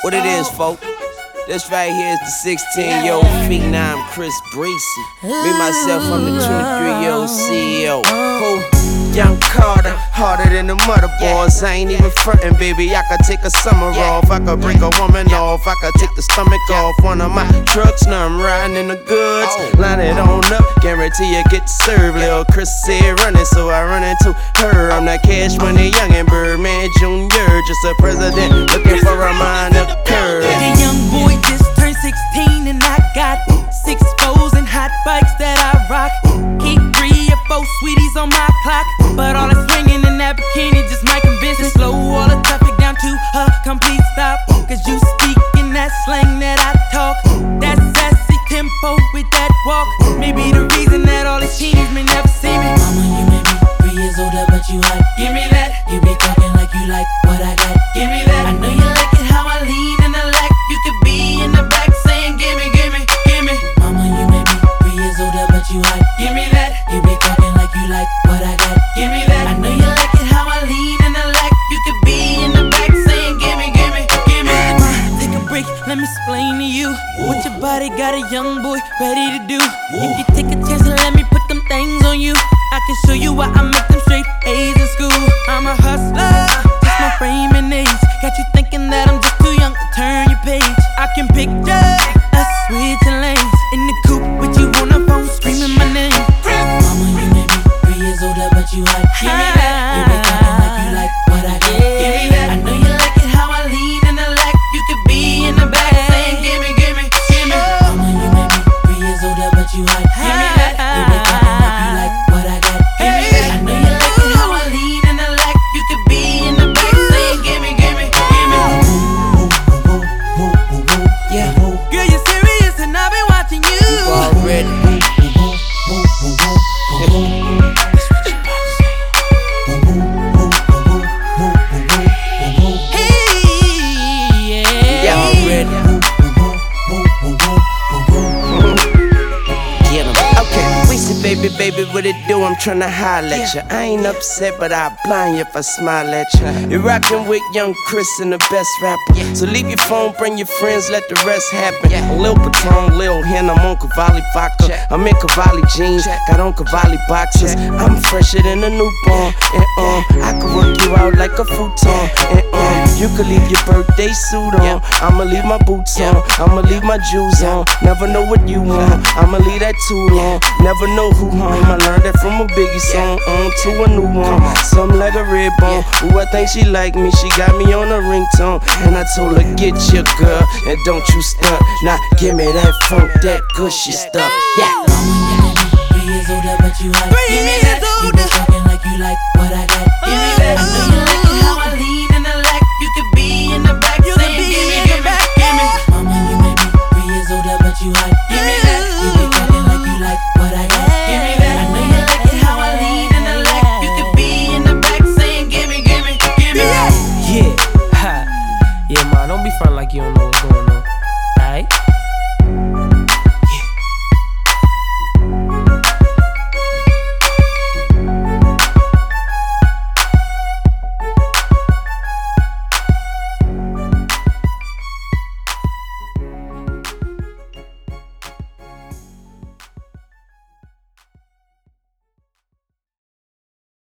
What it is, folk? This right here is the 16-year-old phenom Chris Breezy. Me, myself, I'm the 23-year-old CEO. Who? Young Carter, harder than the mother boys. I ain't even frontin', baby. I could take a summer off. I could break a woman off. I could take the stomach off one of my trucks. Now I'm riding in the goods. Line it on up, guarantee you get served. Lil' Chris said running, so I run into her. I'm that Cash Money youngin' Birdman Jr. Just a president looking for a minor curve. The young boy just turned 16 and I got 6 foes and hot bikes that I rock. Keep 3 or 4 sweeties on my clock, but all that's swinging in that bikini just might convince me. Slow all the traffic down to a complete stop, cause you speak in that slang that I talk. That sassy tempo with that walk may be the reason that all these teens may never see me. Mama, you may be 3 years older, but you hot. Give me that. You be talking like you like what I got. Give me that. I know you like it how I lean in the lack. You could be in the back saying gimme, gimme, gimme. Mama, you may be 3 years older, but you hot. Give me that. You be talking like you like what I got. Give me that. I know you like it how I lean in the lack. You could be in the back saying gimme, gimme, gimme. Take a break, let me explain to you what your body got a young boy ready to do. If you take a chance and let me put them things on you, I can show you why I make them straight A's in school. I'm a hustler, just my frame and age got you thinking that I'm just too young to turn your page. I can picture us switching lanes in the coupe with you on the phone screaming my name. Mama, you may be 3 years older, but you hot. Give me that. You be talking like you like what I got. Give me that. I know you like it how I lean in the lack. You could be in the back saying gimme, gimme, gimme. Mama, you may be 3 years older, but you hot. Give me that. You be talking like you like what I got. Give me that. I know you like it how I lean in the lack. You could be in the back saying gimme, gimme, gimme. Yeah, Girl, you're serious and I've been watching you. already. Hey, Yeah, already. Get 'em. Okay, we see baby, what it do? I'm tryna holler at ya. I ain't upset, but I'll blind you if I smile at ya. You're rockin' with young Chris and the best rapper. So leave your phone, bring your friends, let the rest happen. A Lil Patron, Lil Hen, I'm on Cavalli vodka. I'm in Cavalli jeans, got on Cavalli boxes. I'm fresher than a newborn, and I can work you out like a futon, and you could leave your birthday suit on. I'ma leave my boots on, I'ma leave my jewels on. Never know what you want, I'ma leave that too long. Never know who home, I learned that from a Biggie song. On to a new one, something like a red bone. Ooh, I think she like me, she got me on a ringtone. And I told her, get your girl, and don't you stunt. Now give me that funk, that gushy stuff, yeah. Mama, you may be 3 years older, but you hot. 3 years You be older. talking like you like what I got.